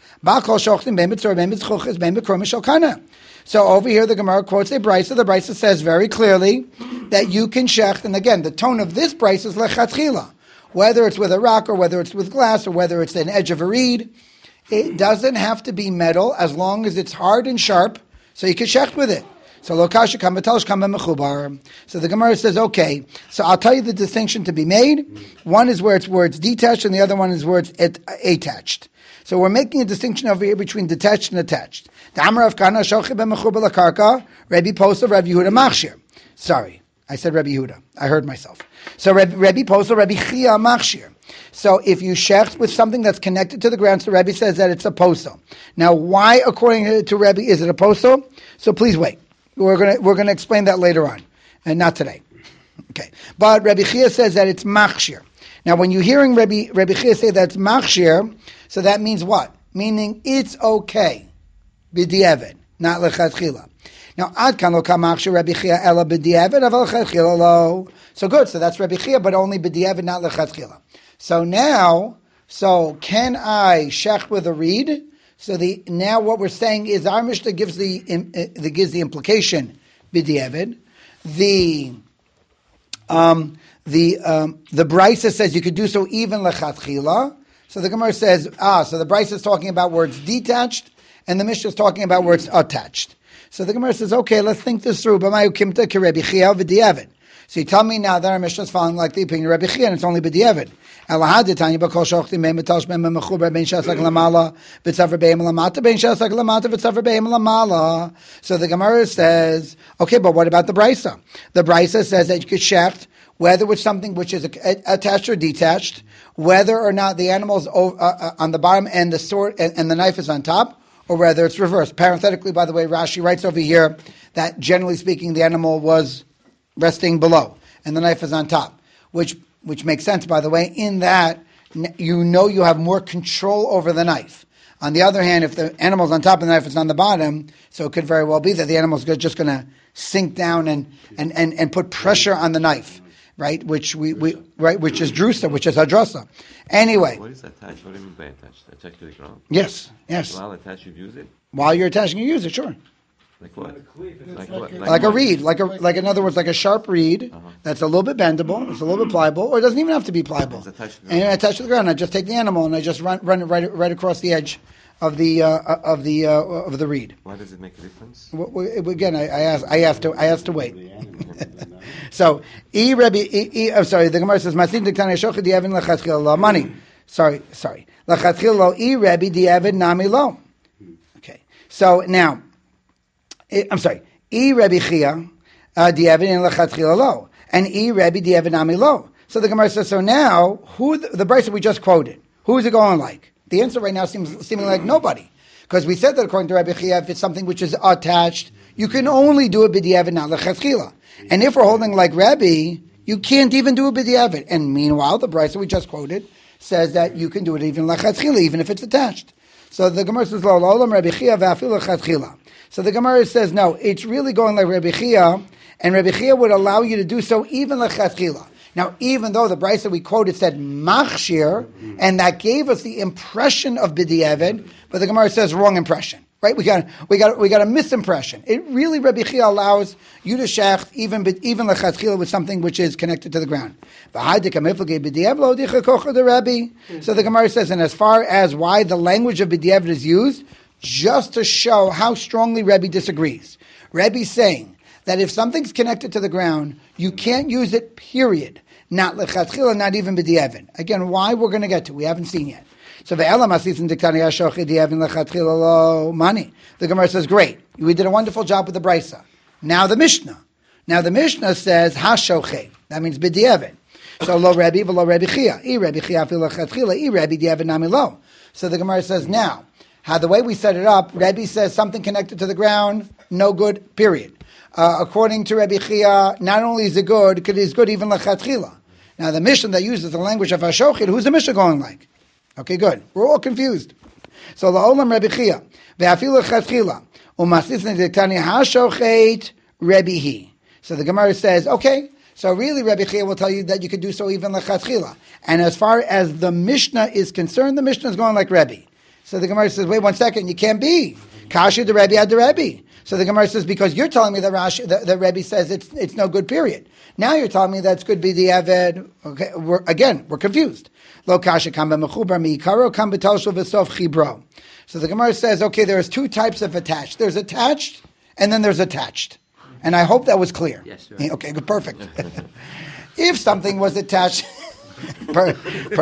S1: So over here, the Gemara quotes a brisa. The brisa says very clearly that you can shecht, and again, the tone of this brisa is lechatchila. Whether it's with a rock or whether it's with glass or whether it's an edge of a reed, it doesn't have to be metal as long as it's hard and sharp, so you can shecht with it. So lokasha kamatalish kama mechubar. So the Gemara says, okay, so I'll tell you the distinction to be made. One is where it's detached, and the other one is where it's attached. So we're making a distinction over here between detached and attached. The Amar of Kana shocheh b'mechubar lakarka, Rebbe Posa, Rebbe Yehuda Machshir. Sorry, I said Rebbe Yehuda. I heard myself. So Rebbe Posa, Rebbe Chia Machshir. So if you shecht with something that's connected to the ground, so Rebbe says that it's a posel. Now, why, according to Rebbe, is it a posel? So please wait. We're going to explain that later on, and not today. Okay, but Rebbe Chia says that it's machshir. Now, when you're hearing Rebbe Chia say that it's machshir, so that means what? Meaning it's okay, b'di'evid, not lechatchila. Now, ad kan lo kamachshir Rebbe Chia ela b'di'evid aval lechatchila lo. So good. So that's Rebbe Chia, but only b'di'evid, not lechatchila. So now, can I shech with a reed? So now what we're saying is our Mishnah gives the implication b'di'evid. The The Brisa says you could do so even lechatchila. So the Gemara says, so the Brisa is talking about where it's detached, and the Mishnah is talking about where it's attached. So the Gemara says, okay, let's think this through. So you tell me now that our Mishnah is following like the opinion of Rabbi Chia, and it's only b'diavad. So the Gemara says, okay, but what about the Brisa? The Brisa says that you could shecht whether it's something which is attached or detached, whether or not the animal is on the bottom and the sword and the knife is on top, or whether it's reversed. Parenthetically, by the way, Rashi writes over here that generally speaking, the animal was resting below and the knife is on top, which makes sense, by the way, in that you have more control over the knife. On the other hand, if the animal's on top and the knife is on the bottom, so it could very well be that the animal's just going to sink down and put pressure on the knife, right? Which which is drusa, which is hadrasa. Anyway.
S2: What is attached? What do you mean by attached? Attached to the ground?
S1: Yes.
S2: While attached, you use it?
S1: While you're attaching, you use it, sure.
S2: Like what?
S1: Like a reed, like in other words, like a sharp reed that's a little bit bendable, it's a little bit pliable, or it doesn't even have to be pliable. And attached to the ground. I just take the animal and I just run it right across the edge of the reed.
S2: Why does it make a difference?
S1: Again, I have to wait. So, I'm sorry. The Gemara says, "Masin diktani shochid di'evin lechatchila lo money." Sorry. Lechatchila lo Rebbe di'evin nami lo. Okay. So now. I'm sorry. Rebbe Chia di'evin in lechatchila lo, and Rebbe di'evin nami lo. So the Gemara says, so now who the Brisa we just quoted? Who is it going like? The answer right now seems seeming like nobody, because we said that according to Rebbe Chia, if it's something which is attached, you can only do it b'di'evin, not lechatchila. And if we're holding like Rebbe, you can't even do it b'di'evin. And meanwhile, the Brisa we just quoted says that you can do it even lechatchila, even if it's attached. So the Gemara says, lo olam Rebbe Chia v'afilu lechatchila. So the Gemara says, no, it's really going like Rebbe Chia, and Rebbe Chia would allow you to do so even lechatchila. Now, even though the Brisa we quoted said machshir, and that gave us the impression of b'di'evin, but the Gemara says wrong impression, right? We got a misimpression. It really Rebbe Chia allows you to shecht even lechatchila with something which is connected to the ground. So the Gemara says, and as far as why the language of b'di'evin is used, just to show how strongly Rebbe disagrees. Rebbe's saying that if something's connected to the ground, you can't use it, period. Not lechatchila, not even b'di'evin. Again, why we're going to get to, we haven't seen yet. So the Gemara says, great, we did a wonderful job with the Brisa. Now the Mishnah says, ha-shochet, that means b'di'evin. So lo Rebbe v'lo Rebbe Chia. Rebbe Chia fi lechatchila, Rebbe di'evin nami lo. So the Gemara says, now, how the way we set it up, Rebbe says something connected to the ground, no good, period. According to Rebbe Chia, not only is it good, it is good even lechatchila. Now the Mishnah that uses the language of Hashochid, who's the Mishnah going like? Okay, good. We're all confused. So the Olam Rebbe Chia, ve'afilu lechatchila, u'masisne diktani Hashochid Rebbe Hi. So the Gemara says, okay, so really Rebbe Chia will tell you that you could do so even lechatchila. And as far as the Mishnah is concerned, the Mishnah is going like Rebbe. So the Gemara says, wait 1 second, you can't be. Kasha the Rebbe had the Rebbe. So the Gemara says, because you're telling me that the Rebbe says it's no good, period. Now you're telling me that's good b'di'evin. Okay, we're confused. Lo kasha kam b'mechubar mi'ikaro kam b'talshul v'sof chibro. So the Gemara says, okay, there's two types of attached. There's attached, and then there's attached. And I hope that was clear.
S3: Yes, right.
S1: Okay, good, perfect. If something was attached... right.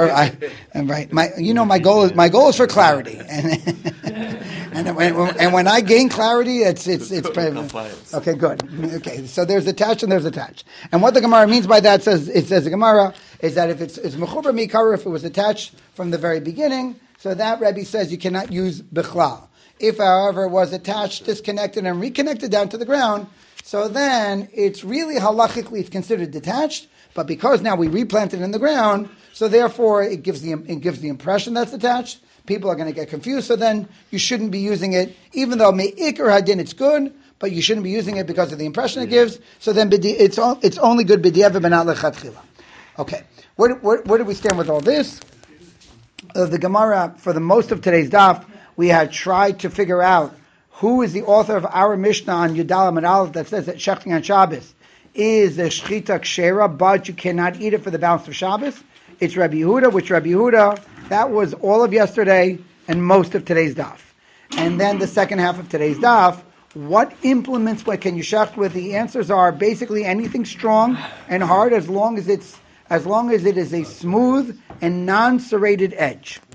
S1: My goal is for clarity, and when I gain clarity, it's okay. Good. Okay, so there's attached and there's attached, and what the Gemara means by that says the Gemara is that if it's mechubar mikar, if it was attached from the very beginning, so that Rebbe says you cannot use bichlal. If, however, it was attached, disconnected, and reconnected down to the ground, so then it's really halachically it's considered detached. But because now we replanted it in the ground, so therefore it gives the impression that's attached. People are going to get confused. So then you shouldn't be using it, even though me'ikar hadin it's good, but you shouldn't be using it because of the impression it gives. So then it's only good b'di'evin, but not lechatchila. Okay, where do we stand with all this? The Gemara, for the most of today's daf, we had tried to figure out who is the author of our Mishnah on Yudalam and Aleph that says that shechting on Shabbos is a shchita kshera, but you cannot eat it for the balance of Shabbos. It's Rabbi Yehuda, which Rabbi Yehuda, that was all of yesterday and most of today's daf. And then the second half of today's daf, what implements what can you shecht with? The answers are basically anything strong and hard as long as it is a smooth and non-serrated edge.